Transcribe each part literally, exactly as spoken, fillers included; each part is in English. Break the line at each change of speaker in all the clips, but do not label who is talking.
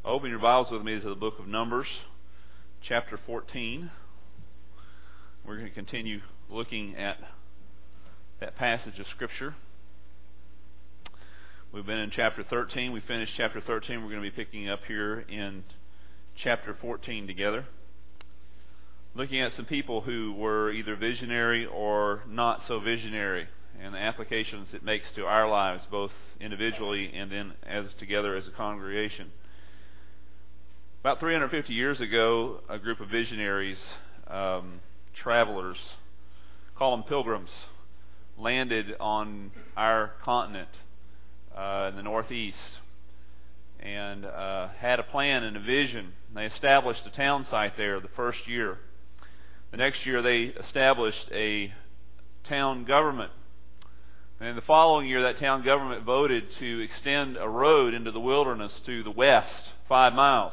Open your Bibles with me to the book of Numbers, chapter fourteen. We're going to continue looking at that passage of Scripture. We've been in chapter thirteen. We finished chapter thirteen. We're going to be picking up here in chapter fourteen together. Looking at some people who were either visionary or not so visionary, and the applications it makes to our lives, both individually and then as together as a congregation. About three hundred fifty years ago, a group of visionaries, um, travelers, call them pilgrims, landed on our continent uh, in the Northeast and uh, had a plan and a vision. They established a town site there the first year. The next year they established a town government. And the following year that town government voted to extend a road into the wilderness to the west, five miles.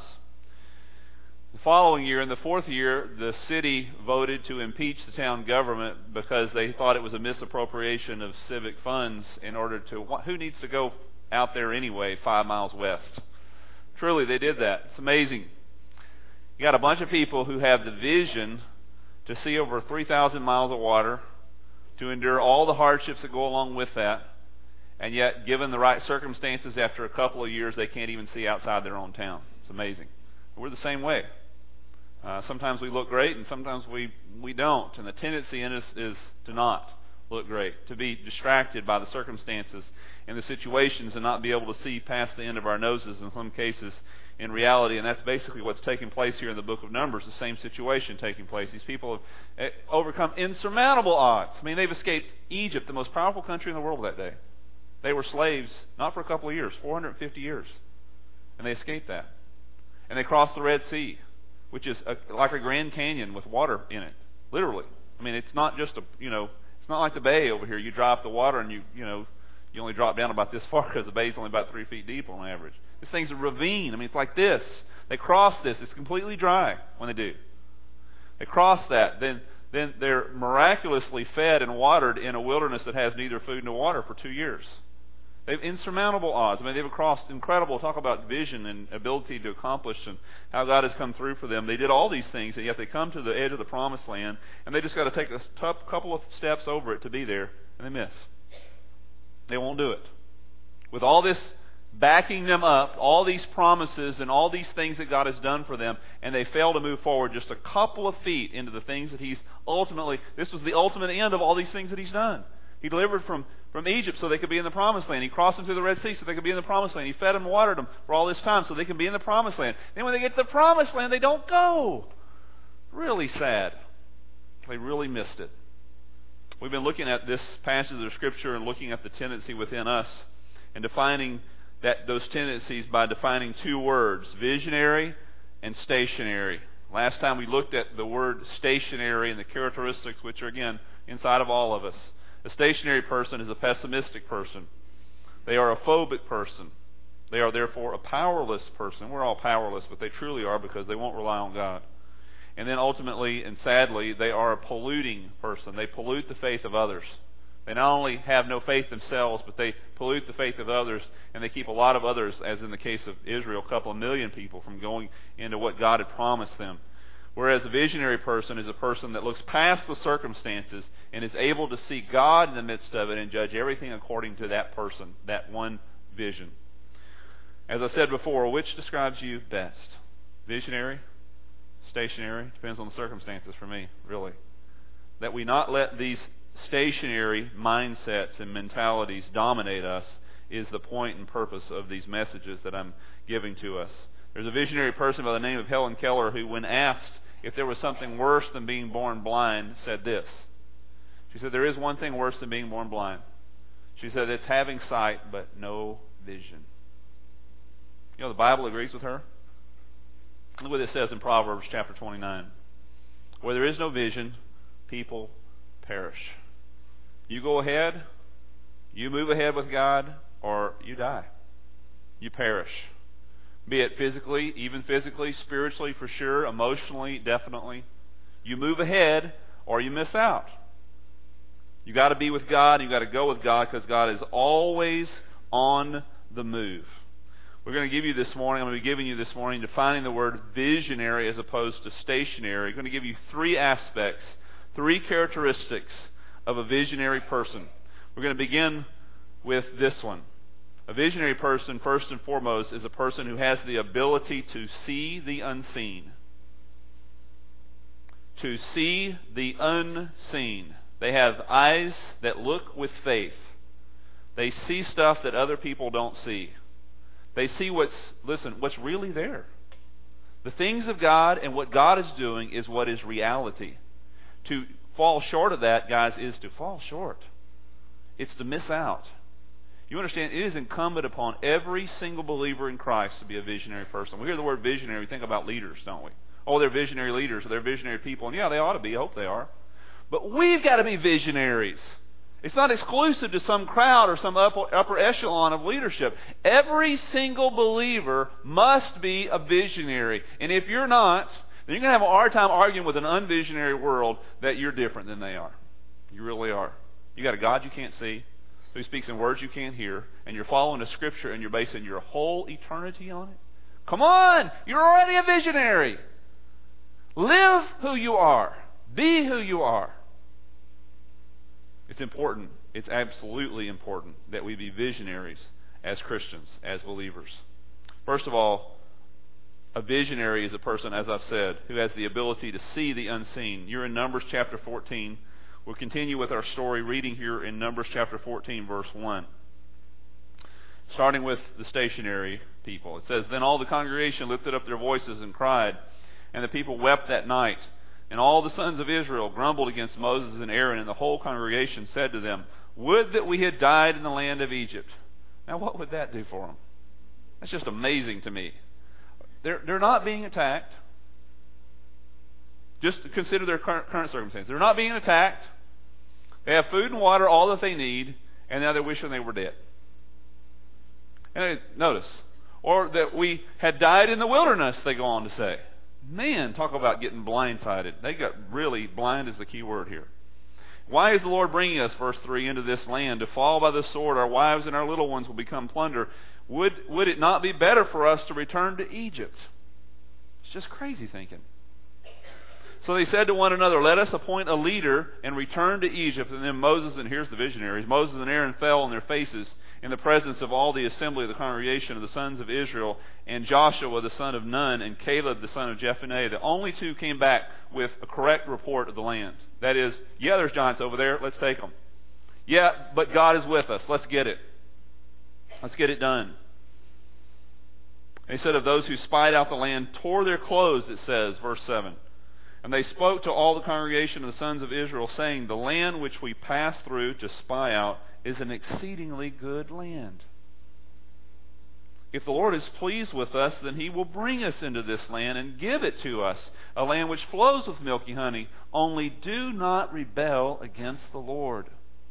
The following year, in the fourth year, the city voted to impeach the town government because they thought it was a misappropriation of civic funds in order to... Who needs to go out there anyway, five miles west? Truly, they did that. It's amazing. You got a bunch of people who have the vision to see over three thousand miles of water, to endure all the hardships that go along with that, and yet, given the right circumstances, after a couple of years, they can't even see outside their own town. It's amazing. We're the same way. Uh, sometimes we look great, and sometimes we, we don't. And the tendency in us is to not look great, to be distracted by the circumstances and the situations and not be able to see past the end of our noses in some cases in reality. And that's basically what's taking place here in the book of Numbers, the same situation taking place. These people have overcome insurmountable odds. I mean, they've escaped Egypt, the most powerful country in the world that day. They were slaves, not for a couple of years, four hundred fifty years. And they escaped that. And they crossed the Red Sea, which is a, like a Grand Canyon with water in it, literally. I mean, it's not just a, you know, it's not like the bay over here. You drop the water and you, you know, you only drop down about this far because the bay's only about three feet deep on average. This thing's a ravine. I mean, it's like this. They cross this. It's completely dry when they do. They cross that. Then, then they're miraculously fed and watered in a wilderness that has neither food nor water for two years. They have insurmountable odds. I mean, they've crossed incredible, talk about vision and ability to accomplish and how God has come through for them. They did all these things, and yet they come to the edge of the promised land, and they just got to take a tough couple of steps over it to be there, and they miss. They won't do it. With all this backing them up, all these promises and all these things that God has done for them, and they fail to move forward just a couple of feet into the things that He's ultimately, this was the ultimate end of all these things that He's done. He delivered from, from Egypt so they could be in the promised land. He crossed them through the Red Sea so they could be in the promised land. He fed them and watered them for all this time so they can be in the promised land. Then when they get to the promised land, they don't go. Really sad. They really missed it. We've been looking at this passage of Scripture and looking at the tendency within us and defining that those tendencies by defining two words, visionary and stationary. Last time we looked at the word stationary and the characteristics which are, again, inside of all of us. A stationary person is a pessimistic person. They are a phobic person. They are therefore a powerless person. We're all powerless, but they truly are because they won't rely on God. And then ultimately and sadly, they are a polluting person. They pollute the faith of others. They not only have no faith themselves, but they pollute the faith of others, and they keep a lot of others, as in the case of Israel, a couple of million people from going into what God had promised them. Whereas a visionary person is a person that looks past the circumstances and is able to see God in the midst of it and judge everything according to that person, that one vision. As I said before, which describes you best? Visionary? Stationary? Depends on the circumstances for me, really. That we not let these stationary mindsets and mentalities dominate us is the point and purpose of these messages that I'm giving to us. There's a visionary person by the name of Helen Keller who, when asked if there was something worse than being born blind, said this. She said, there is one thing worse than being born blind. She said, it's having sight but no vision. You know, the Bible agrees with her. Look what it says in Proverbs chapter twenty-nine. Where there is no vision, people perish. You go ahead, you move ahead with God, or you die. You perish. Be it physically, even physically, spiritually for sure, emotionally, definitely. You move ahead or you miss out. You got to be with God, you got to go with God because God is always on the move. We're going to give you this morning, I'm going to be giving you this morning, defining the word visionary as opposed to stationary. I'm going to give you three aspects, three characteristics of a visionary person. We're going to begin with this one. A visionary person, first and foremost, is a person who has the ability to see the unseen. To see the unseen. They have eyes that look with faith. They see stuff that other people don't see. They see what's, listen, what's really there. The things of God and what God is doing is what is reality. To fall short of that, guys, is to fall short. It's to miss out. You understand, it is incumbent upon every single believer in Christ to be a visionary person. We hear the word visionary, we think about leaders, don't we? Oh, they're visionary leaders, or they're visionary people. And yeah, they ought to be. I hope they are. But we've got to be visionaries. It's not exclusive to some crowd or some upper, upper echelon of leadership. Every single believer must be a visionary. And if you're not, then you're going to have a hard time arguing with an unvisionary world that you're different than they are. You really are. You got a God you can't see, who speaks in words you can't hear, and you're following a scripture and you're basing your whole eternity on it. Come on! You're already a visionary. Live who you are. Be who you are. It's important, it's absolutely important that we be visionaries as Christians, as believers. First of all, a visionary is a person, as I've said, who has the ability to see the unseen. You're in Numbers chapter fourteen. We'll continue with our story reading here in Numbers chapter fourteen, verse one. Starting with the stationary people. It says, "Then all the congregation lifted up their voices and cried, and the people wept that night. And all the sons of Israel grumbled against Moses and Aaron, and the whole congregation said to them, 'Would that we had died in the land of Egypt.'" Now what would that do for them? That's just amazing to me. They're, they're not being attacked. Just consider their current, current circumstances. They're not being attacked. They have food and water, all that they need, and now they're wishing they were dead. And notice, or that we had died in the wilderness, they go on to say. Man, talk about getting blindsided. They got really, blind is the key word here. "Why is the Lord bringing us," verse three, "into this land to fall by the sword? Our wives and our little ones will become plunder. Would, would it not be better for us to return to Egypt?" It's just crazy thinking. "So they said to one another, 'Let us appoint a leader and return to Egypt.' And then Moses," and here's the visionaries, "Moses and Aaron fell on their faces in the presence of all the assembly of the congregation of the sons of Israel, and Joshua the son of Nun and Caleb the son of Jephunneh. The only two came back with a correct report of the land." That is, yeah, there's giants over there, let's take them. Yeah, but God is with us, let's get it. Let's get it done. They said of those who spied out the land, tore their clothes, it says, verse seven. "And they spoke to all the congregation of the sons of Israel, saying, 'The land which we passed through to spy out is an exceedingly good land. If the Lord is pleased with us, then He will bring us into this land and give it to us, a land which flows with milk and honey. Only do not rebel against the Lord.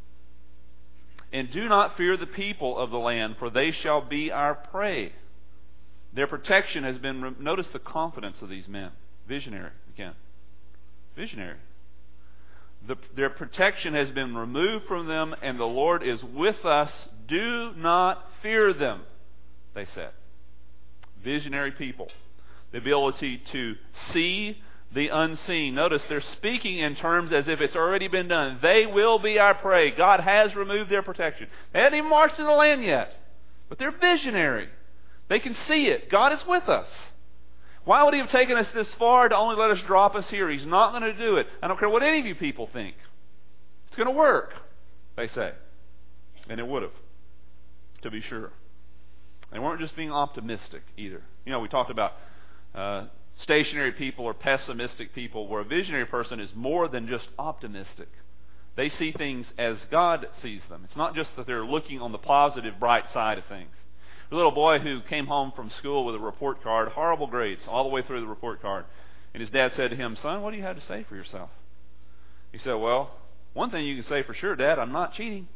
And do not fear the people of the land, for they shall be our prey.'" Their protection has been, notice the confidence of these men. Visionary, again. Visionary. The, their protection has been removed from them, and the Lord is with us. Do not fear them, they said. Visionary people. The ability to see the unseen. Notice they're speaking in terms as if it's already been done. They will be our prey. God has removed their protection. They haven't even marched in the land yet, but they're visionary. They can see it. God is with us. Why would He have taken us this far to only let us drop us here? He's not going to do it. I don't care what any of you people think. It's going to work, they say. And it would have, to be sure. They weren't just being optimistic either. You know, we talked about uh, stationary people or pessimistic people, where a visionary person is more than just optimistic. They see things as God sees them. It's not just that they're looking on the positive, bright side of things. A little boy who came home from school with a report card, horrible grades, all the way through the report card. And his dad said to him, "Son, what do you have to say for yourself?" He said, "Well, one thing you can say for sure, Dad, I'm not cheating."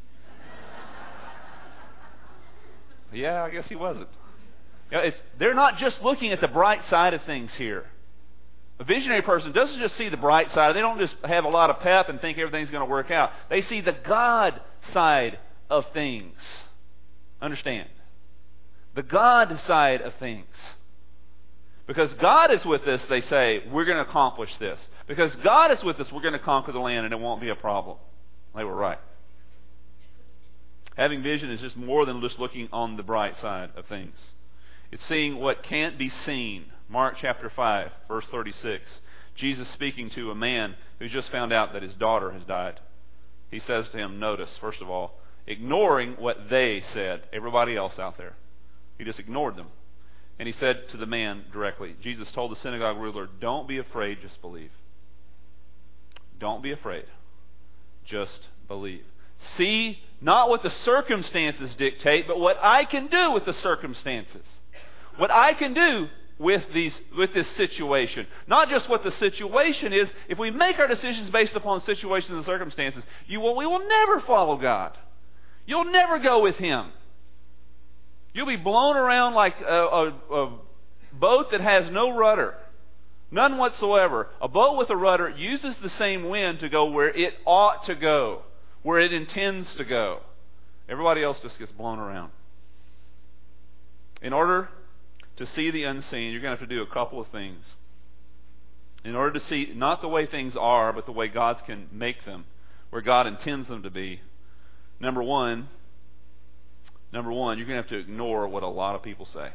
Yeah, I guess he wasn't. You know, it's, they're not just looking at the bright side of things here. A visionary person doesn't just see the bright side. They don't just have a lot of pep and think everything's going to work out. They see the God side of things. Understand? The God side of things. Because God is with us, they say, we're going to accomplish this. Because God is with us, we're going to conquer the land and it won't be a problem. They were right. Having vision is just more than just looking on the bright side of things. It's seeing what can't be seen. Mark chapter five, verse thirty-six. Jesus speaking to a man who's just found out that his daughter has died. He says to him, notice, first of all, ignoring what they said, everybody else out there. He just ignored them. And he said to the man directly, Jesus told the synagogue ruler, don't be afraid, just believe. Don't be afraid. Just believe. See not what the circumstances dictate, but what I can do with the circumstances. What I can do with these with this situation. Not just what the situation is. If we make our decisions based upon situations and circumstances, you will, we will never follow God. You'll never go with Him. You'll be blown around like a, a, a boat that has no rudder. None whatsoever. A boat with a rudder uses the same wind to go where it ought to go, where it intends to go. Everybody else just gets blown around. In order to see the unseen, you're going to have to do a couple of things. In order to see not the way things are, but the way God can make them, where God intends them to be. Number one, number one, you're going to have to ignore what a lot of people say.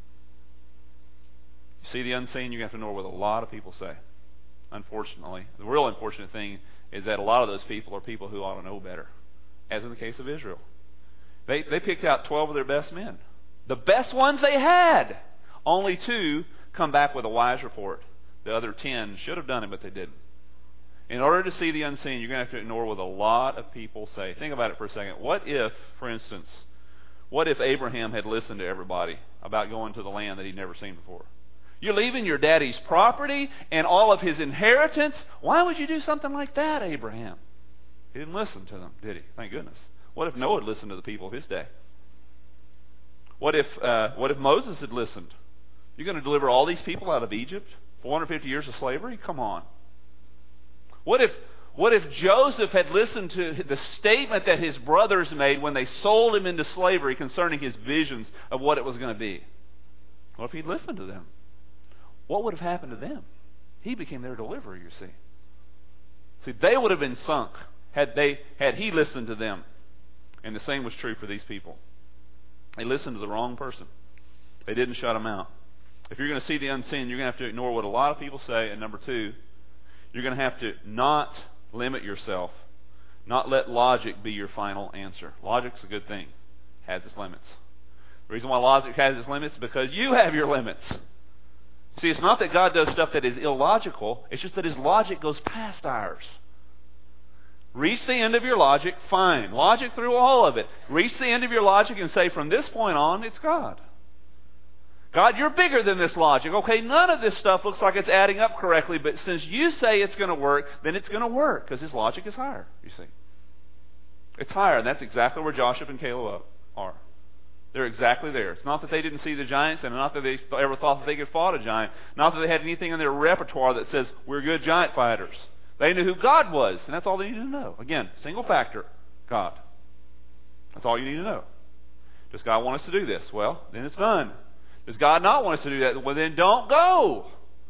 You see the unseen, you're going to have to ignore what a lot of people say. Unfortunately, the real unfortunate thing is that a lot of those people are people who ought to know better, as in the case of Israel. They, they picked out twelve of their best men. The best ones they had. Only two come back with a wise report. The other ten should have done it, but they didn't. In order to see the unseen, you're going to have to ignore what a lot of people say. Think about it for a second. What if, for instance, what if Abraham had listened to everybody about going to the land that he'd never seen before? You're leaving your daddy's property and all of his inheritance. Why would you do something like that, Abraham? He didn't listen to them, did he? Thank goodness. What if Noah had listened to the people of his day? What if uh, what if Moses had listened? You're going to deliver all these people out of Egypt? four hundred fifty years of slavery? Come on. What if what if Joseph had listened to the statement that his brothers made when they sold him into slavery concerning his visions of what it was going to be? What if he'd listened to them? What would have happened to them? He became their deliverer, you see. See, they would have been sunk had they had he listened to them. And the same was true for these people. They listened to the wrong person. They didn't shut him out. If you're going to see the unseen, you're going to have to ignore what a lot of people say. And number two, you're going to have to not limit yourself. Not let logic be your final answer. Logic's a good thing. It has its limits. The reason why logic has its limits is because you have your limits. See, it's not that God does stuff that is illogical. It's just that His logic goes past ours. Reach the end of your logic, fine. Logic through all of it. Reach the end of your logic and say, from this point on, it's God. God, you're bigger than this logic. Okay, none of this stuff looks like it's adding up correctly, but since you say it's going to work, then it's going to work, because His logic is higher, you see. It's higher, and that's exactly where Joshua and Caleb are. They're exactly there. It's not that they didn't see the giants, and not that they ever thought that they could fight a giant. Not that they had anything in their repertoire that says, we're good giant fighters. They knew who God was, and that's all they needed to know. Again, single factor, God. That's all you need to know. Does God want us to do this? Well, then it's done. Does God not want us to do that? Well, then don't go.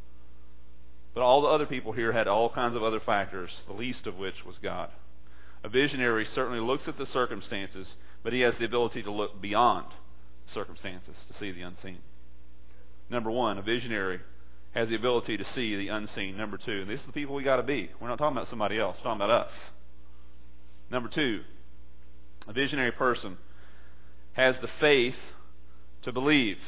But all the other people here had all kinds of other factors, the least of which was God. A visionary certainly looks at the circumstances, but he has the ability to look beyond circumstances to see the unseen. Number one, a visionary has the ability to see the unseen. Number two, and this is the people we got to be. We're not talking about somebody else. We're talking about us. Number two, a visionary person has the faith to believe.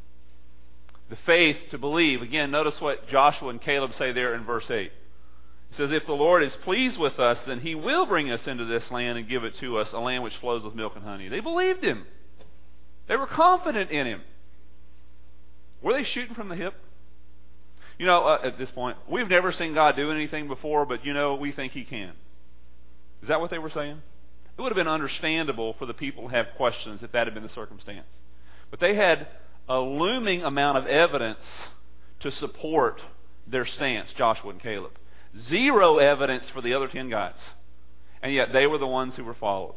The faith to believe. Again, notice what Joshua and Caleb say there in verse eight. It says, if the Lord is pleased with us, then He will bring us into this land and give it to us, a land which flows with milk and honey. They believed Him. They were confident in Him. Were they shooting from the hip? You know, uh, at this point, we've never seen God do anything before, but you know, we think He can. Is that what they were saying? It would have been understandable for the people to have questions if that had been the circumstance. But they had a looming amount of evidence to support their stance, Joshua and Caleb. Zero evidence for the other ten guys. And yet they were the ones who were followed.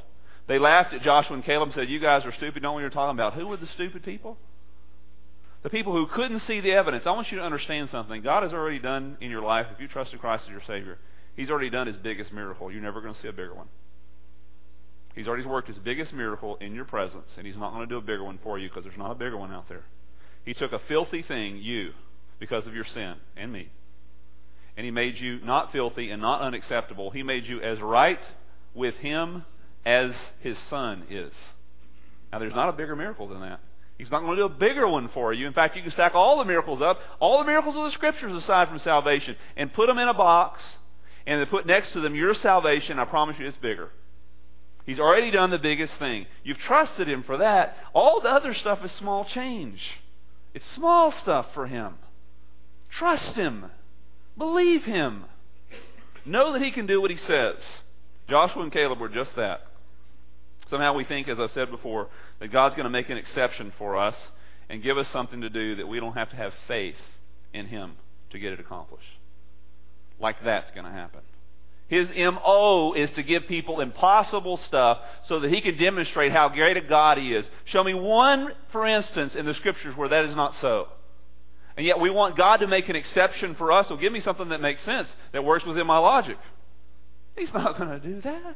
They laughed at Joshua and Caleb and said, you guys are stupid, don't know what you're talking about. Who were the stupid people? The people who couldn't see the evidence. I want you to understand something. God has already done in your life, if you trusted Christ as your Savior, He's already done His biggest miracle. You're never going to see a bigger one. He's already worked His biggest miracle in your presence, and He's not going to do a bigger one for you because there's not a bigger one out there. He took a filthy thing, you, because of your sin, and me, and He made you not filthy and not unacceptable. He made you as right with Him as His Son is. Now, there's not a bigger miracle than that. He's not going to do a bigger one for you. In fact, you can stack all the miracles up, all the miracles of the Scriptures aside from salvation, and put them in a box, and then put next to them your salvation. I promise you it's bigger. He's already done the biggest thing. You've trusted Him for that. All the other stuff is small change. It's small stuff for Him. Trust Him. Believe Him. Know that He can do what He says. Joshua and Caleb were just that. Somehow we think, as I said before, that God's going to make an exception for us and give us something to do that we don't have to have faith in Him to get it accomplished. Like that's going to happen. His M O is to give people impossible stuff so that He can demonstrate how great a God He is. Show me one, for instance, in the Scriptures where that is not so. And yet we want God to make an exception for us. So give me something that makes sense, that works within my logic. He's not going to do that.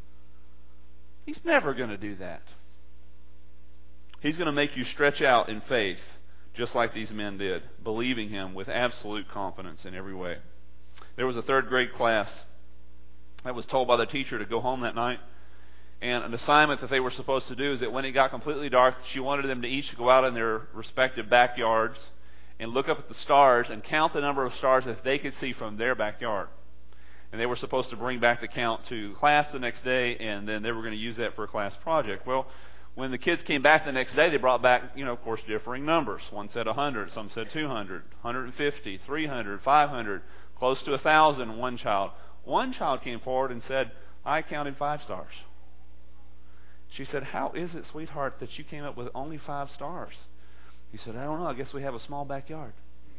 He's never going to do that. He's going to make you stretch out in faith, just like these men did, believing Him with absolute confidence in every way. There was a third grade class that was told by the teacher to go home that night. And an assignment that they were supposed to do is that when it got completely dark, she wanted them to each go out in their respective backyards and look up at the stars and count the number of stars that they could see from their backyard. And they were supposed to bring back the count to class the next day, and then they were going to use that for a class project. Well, when the kids came back the next day, they brought back, you know, of course, differing numbers. One said one hundred, some said two hundred, one hundred fifty, three hundred, five hundred, close to one thousand, one child. One child came forward and said, I counted five stars. She said, how is it, sweetheart, that you came up with only five stars? He said, I don't know. I guess we have a small backyard.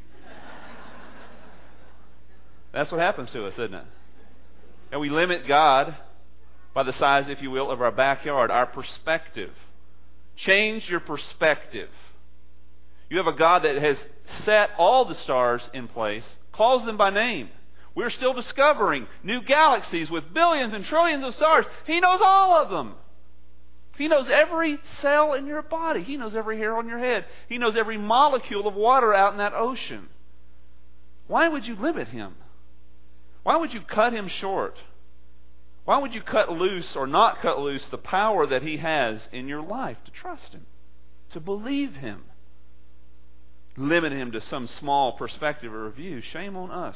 That's what happens to us, isn't it? And we limit God by the size, if you will, of our backyard, our perspective. Change your perspective. You have a God that has set all the stars in place, calls them by name. We're still discovering new galaxies with billions and trillions of stars. He knows all of them. He knows every cell in your body. He knows every hair on your head. He knows every molecule of water out in that ocean. Why would you limit Him? Why would you cut Him short? Why would you cut loose or not cut loose the power that He has in your life to trust Him, to believe Him? Limit Him to some small perspective or view. Shame on us.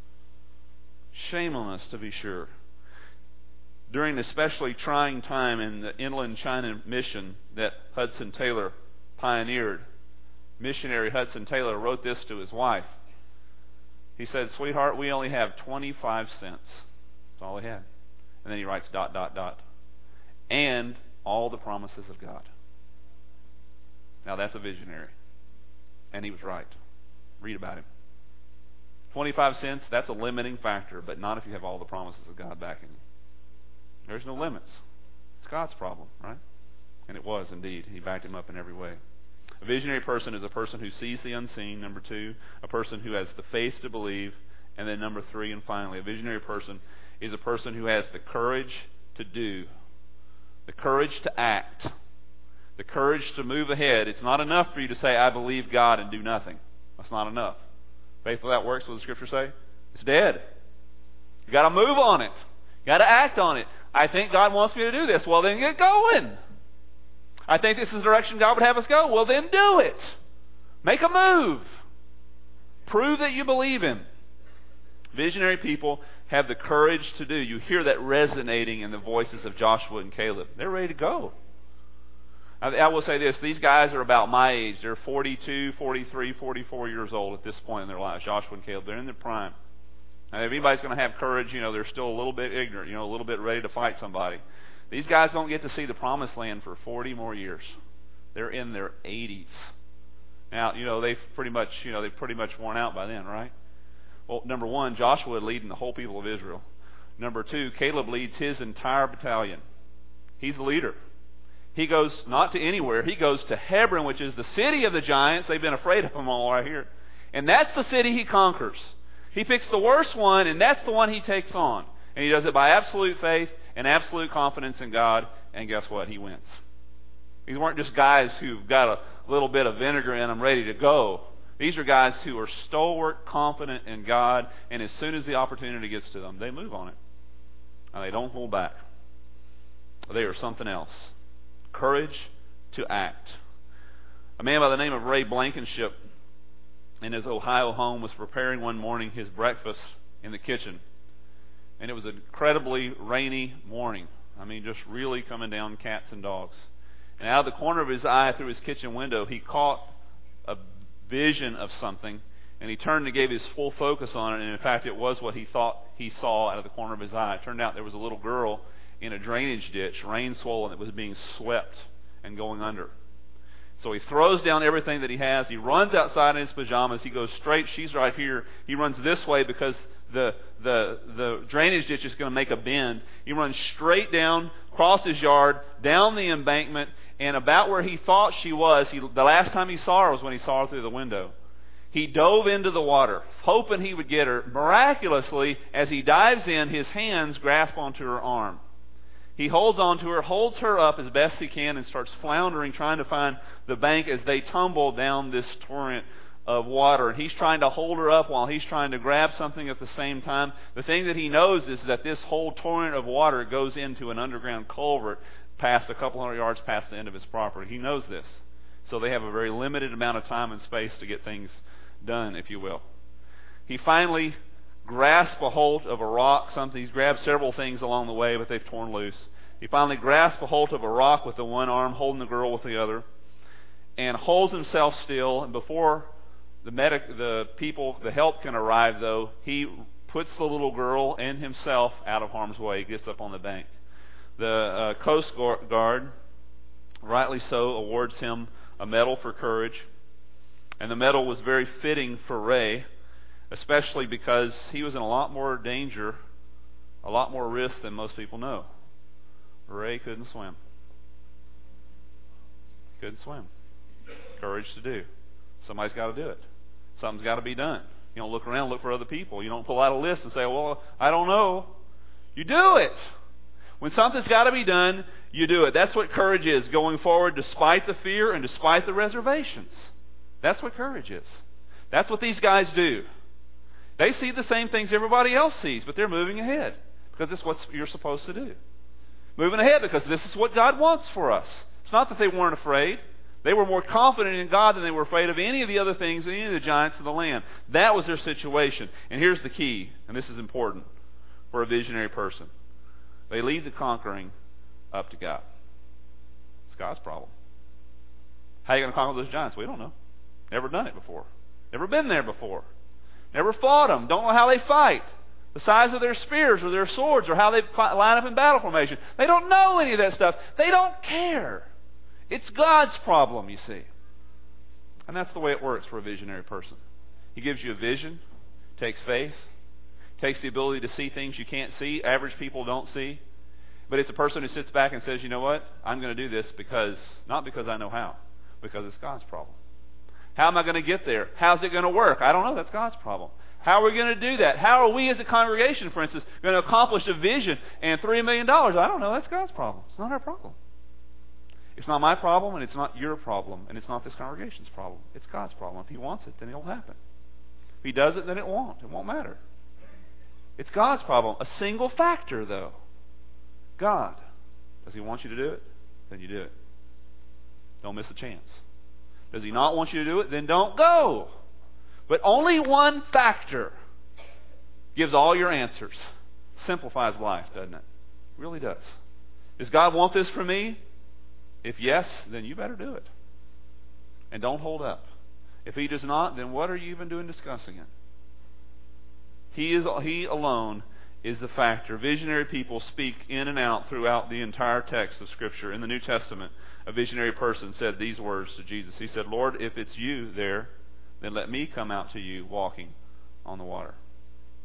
Shame on us, to be sure. During an especially trying time in the inland China mission that Hudson Taylor pioneered, missionary Hudson Taylor wrote this to his wife. He said, sweetheart, we only have twenty-five cents. That's all he had. And then he writes dot, dot, dot. And all the promises of God. Now that's a visionary. And he was right. Read about him. twenty-five cents, that's a limiting factor, but not if you have all the promises of God backing you. There's no limits. It's God's problem, right? And it was indeed. He backed him up in every way. A visionary person is a person who sees the unseen, number two. A person who has the faith to believe. And then number three, and finally, a visionary person is a person who has the courage to do. The courage to act. The courage to move ahead. It's not enough for you to say, I believe God, and do nothing. That's not enough. Faith without works, what does the Scripture say? It's dead. You got to move on it. You got to act on it. I think God wants me to do this. Well, then get going. I think this is the direction God would have us go. Well, then do it. Make a move. Prove that you believe Him. Visionary people have the courage to do. You hear that resonating in the voices of Joshua and Caleb. They're ready to go. I, I will say this. These guys are about my age. They're forty-two, forty-three, forty-four years old at this point in their lives. Joshua and Caleb. They're in their prime. Now, if anybody's going to have courage, you know, they're still a little bit ignorant, you know, a little bit ready to fight somebody. These guys don't get to see the promised land for forty more years. They're in their eighties. Now, you know, they've pretty much, you know, they've pretty much worn out by then, right? Well, number one, Joshua leading the whole people of Israel. Number two, Caleb leads his entire battalion. He's the leader. He goes not to anywhere. He goes to Hebron, which is the city of the giants. They've been afraid of them all right here. And that's the city he conquers. He picks the worst one, and that's the one he takes on. And he does it by absolute faith and absolute confidence in God. And guess what? He wins. These weren't just guys who've got a little bit of vinegar in them ready to go. These are guys who are stalwart, confident in God, and as soon as the opportunity gets to them, they move on it. And they don't hold back. They are something else. Courage to act. A man by the name of Ray Blankenship in his Ohio home was preparing one morning his breakfast in the kitchen. And it was an incredibly rainy morning. I mean, just really coming down cats and dogs. And out of the corner of his eye through his kitchen window, he caught a vision of something, and he turned and gave his full focus on it, and in fact it was what he thought he saw out of the corner of his eye. It turned out there was a little girl in a drainage ditch, rain swollen, that was being swept and going under. So he throws down everything that he has. He runs outside in his pajamas. He goes straight. She's right here. He runs this way because the the the drainage ditch is going to make a bend. He runs straight down, across his yard, down the embankment, and about where he thought she was. He, the last time he saw her was when he saw her through the window. He dove into the water, hoping he would get her. Miraculously, as he dives in, his hands grasp onto her arm. He holds on to her, holds her up as best he can, and starts floundering, trying to find the bank as they tumble down this torrent of water. And he's trying to hold her up while he's trying to grab something at the same time. The thing that he knows is that this whole torrent of water goes into an underground culvert past a couple hundred yards past the end of his property. He knows this. So they have a very limited amount of time and space to get things done, if you will. He finally grasp a hold of a rock, something. He's grabbed several things along the way, but they've torn loose. He finally grasps a hold of a rock with the one arm, holding the girl with the other, and holds himself still. And before the medic, the people, the help can arrive, though, he puts the little girl and himself out of harm's way. He gets up on the bank. The uh, Coast Guard, rightly so, awards him a medal for courage. And the medal was very fitting for Ray, especially because he was in a lot more danger, a lot more risk than most people know. Ray couldn't swim. Couldn't swim. Courage to do. Somebody's got to do it. Something's got to be done. You don't look around and look for other people. You don't pull out a list and say, well, I don't know. You do it. When something's got to be done, you do it. That's what courage is, going forward despite the fear and despite the reservations. That's what courage is. That's what these guys do. They see the same things everybody else sees, but they're moving ahead because it's what you're supposed to do. Moving ahead because this is what God wants for us. It's not that they weren't afraid. They were more confident in God than they were afraid of any of the other things, any of the giants of the land. That was their situation. And here's the key, and this is important for a visionary person. They leave the conquering up to God. It's God's problem. How are you going to conquer those giants? We don't know. Never done it before. Never been there before. Never fought them. Don't know how they fight. The size of their spears or their swords or how they line up in battle formation. They don't know any of that stuff. They don't care. It's God's problem, you see. And that's the way it works for a visionary person. He gives you a vision, takes faith, takes the ability to see things you can't see, average people don't see. But it's a person who sits back and says, you know what? I'm going to do this because, not because I know how, because it's God's problem. How am I going to get there? How's it going to work? I don't know. That's God's problem. How are we going to do that? How are we as a congregation, for instance, going to accomplish a vision and three million dollars? I don't know. That's God's problem. It's not our problem. It's not my problem, and it's not your problem, and it's not this congregation's problem. It's God's problem. If He wants it, then it'll happen. If He does it, then it won't. It won't matter. It's God's problem. A single factor, though. God. Does He want you to do it? Then you do it. Don't miss a chance. Does He not want you to do it? Then don't go. But only one factor gives all your answers. Simplifies life, doesn't it? It really does. Does God want this for me? If yes, then you better do it. And don't hold up. If He does not, then what are you even doing discussing it? He is He alone is the factor. Visionary people speak in and out throughout the entire text of Scripture. In the New Testament, a visionary person said these words to Jesus. He said, Lord, if it's you there, then let me come out to you walking on the water.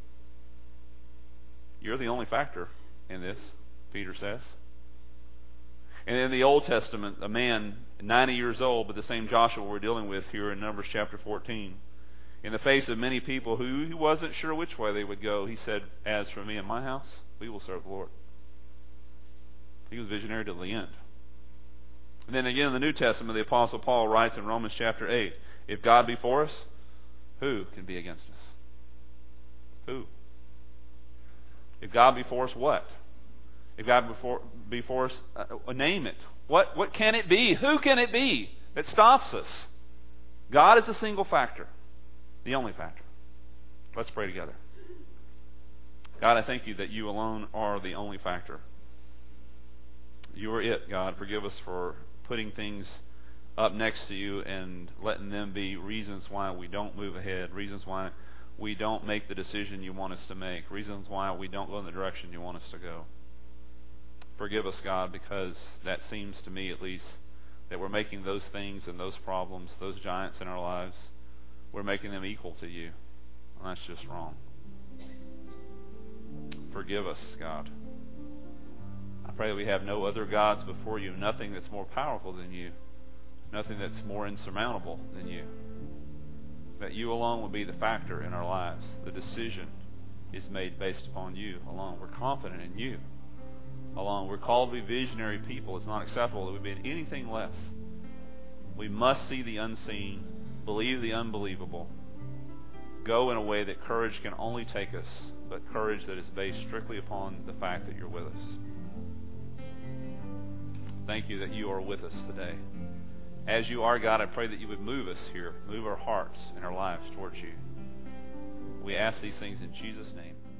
You're the only factor in this, Peter says. And in the Old Testament, a man ninety years old, but the same Joshua we're dealing with here in Numbers chapter fourteen, in the face of many people who he wasn't sure which way they would go, he said, "As for me and my house, we will serve the Lord." He was visionary to the end. And then again in the New Testament, the Apostle Paul writes in Romans chapter eight, "If God be for us, who can be against us?" Who? If God be for us, what? If God be for, be for us, uh, name it. What, what can it be? Who can it be that stops us? God is a single factor, the only factor. Let's pray together. God, I thank you that you alone are the only factor. You are it, God. Forgive us for putting things up next to you and letting them be reasons why we don't move ahead, reasons why we don't make the decision you want us to make, reasons why we don't go in the direction you want us to go. Forgive us, God, because that seems to me at least that we're making those things and those problems, those giants in our lives, we're making them equal to you. And that's just wrong. Forgive us, God. I pray that we have no other gods before you, nothing that's more powerful than you, nothing that's more insurmountable than you. That you alone will be the factor in our lives. The decision is made based upon you alone. We're confident in you alone. We're called to be visionary people. It's not acceptable that we be anything less. We must see the unseen, believe the unbelievable, go in a way that courage can only take us, but courage that is based strictly upon the fact that you're with us. Thank you that you are with us today. As you are, God, I pray that you would move us here, move our hearts and our lives towards you. We ask these things in Jesus' name.